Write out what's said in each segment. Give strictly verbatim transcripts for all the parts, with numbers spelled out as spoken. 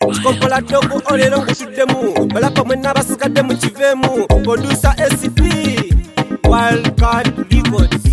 Chikompola dogo olero ngutuddemu balapa mwenna basigadde mu kivemu producer S P Wildcard Records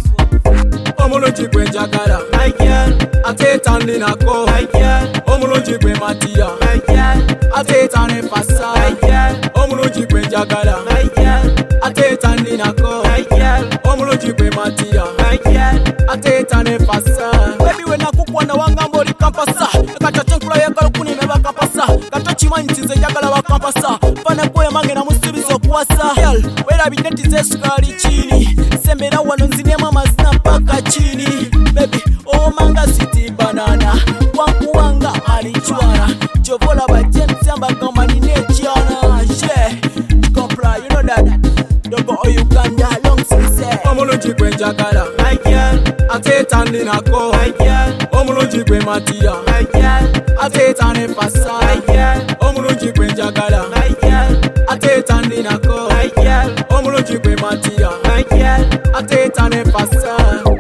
omulungi gwe njagala my girl ate tandinako my girl omulungi gwe matiya my girl ate tanefasa my girl omulungi gwe njagala my girl ate tandinako my girl omulungi gwe matiya my girl ate tanefasa baby we nakukwana wangamba oli kampasa katache nkula yagala kunime bakapasa kato kimanyi nze njagala bakampasa fana kwe mange na musibizo okuwasa girl werabidde tizesukali chini sembera wano nzinemu amazina mpaka chini baby oh manga city banana wankuwanga alichwara chovola ba James amba kama nine chiana she compra you know that dogo o Uganda long since omulungi gwe njagala my girl ate tandinako my girl omulungi gwe matiya my girl ate tanefasa my girl omulungi gwe njagala my girl ate tandinako my girl omulungi gwe matiya my girl ate tanefasa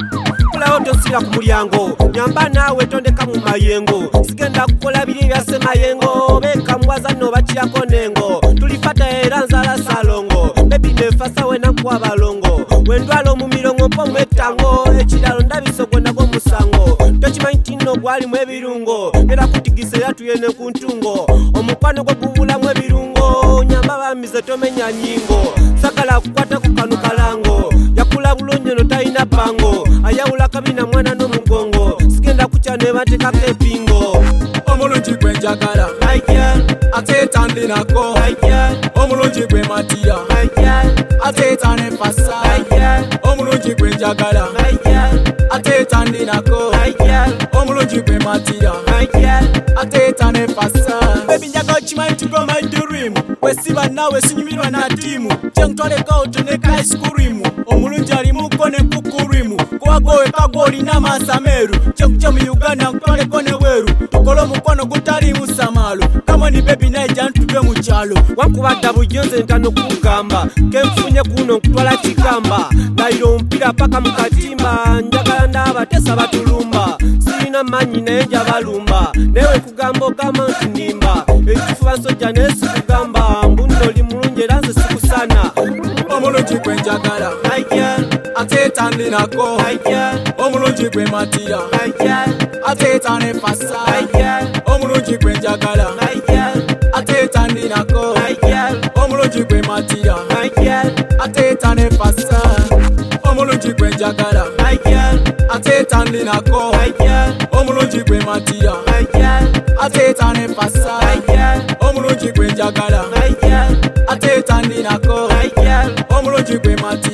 kulawo tosira ku mulyango nyamba naawe tondeka mu mayengo sigenda kukola biri bya semayengo beka mwaza no bakiyako nengo tulifata era nzala salongo bebi nefasa wena kwa balongo wendwalo mu mirongo mpo mwetango ekiralo ndabisogo nago musango tokimanyi tino gwali mu ebirungo era kutigise yatuyene ku ntungo omukwano gwe gubulamu ebirungo nyamba bamize tomenya nyingo sakala kukwata ku kanu kalango yakula bulungi no talina pango ayawula kabina mwana n'omugongo sigenda kucha ne batekako epingo omulungi gwe njagala my girl ate tandinako my girl omulungi gwe matiya my girl ate tanefasa my girl omulungi gwe njagala my girl ate tandinako my girl omulungi gwe matiya my girl ate tanefasa baby njagala kimanyi tugo my dream wesiba nawe sinyumirwa na timu kyentwaleka otoneka ice cream omulungi alimuko ne kukurimu kwagowe kago olina amaaso ameeru kyekukya mu Uganda nkutwaleko ne weeru tukola omukono gutali musamaalo kamoni bebi naija ntuve mu kyalo wankubadda bujonze ntano kugamba kenfunye kuno nkutwala kigamba ndayira omupiira paka mu katimba njagala ndaba tesa batulumba sirina manyi naye njabalumba newe kugamba ogamba ntunimba ekifuba nsojja naye sikugamba mbuno oli mulungi era nze sikusana omulungi gwe njagala my girl ate tandinako my girl omulungi gwe matiya my girl ate tanefasa my girl omulungi gwe njagala my girl ate tandinako my girl omulungi gwe matiya my girl ate tanefasa omulungi gwe njagala my girl ate tandinako my girl omulungi gwe matiya my girl ate tanefasa my girl omulungi gwe njagala my girl ate tandinako my girl omulungi gwe matiya